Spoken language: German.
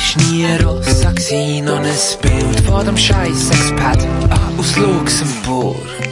bist nie rosa gsi, noch ein Bild von dem scheiß Expat aus Luxemburg.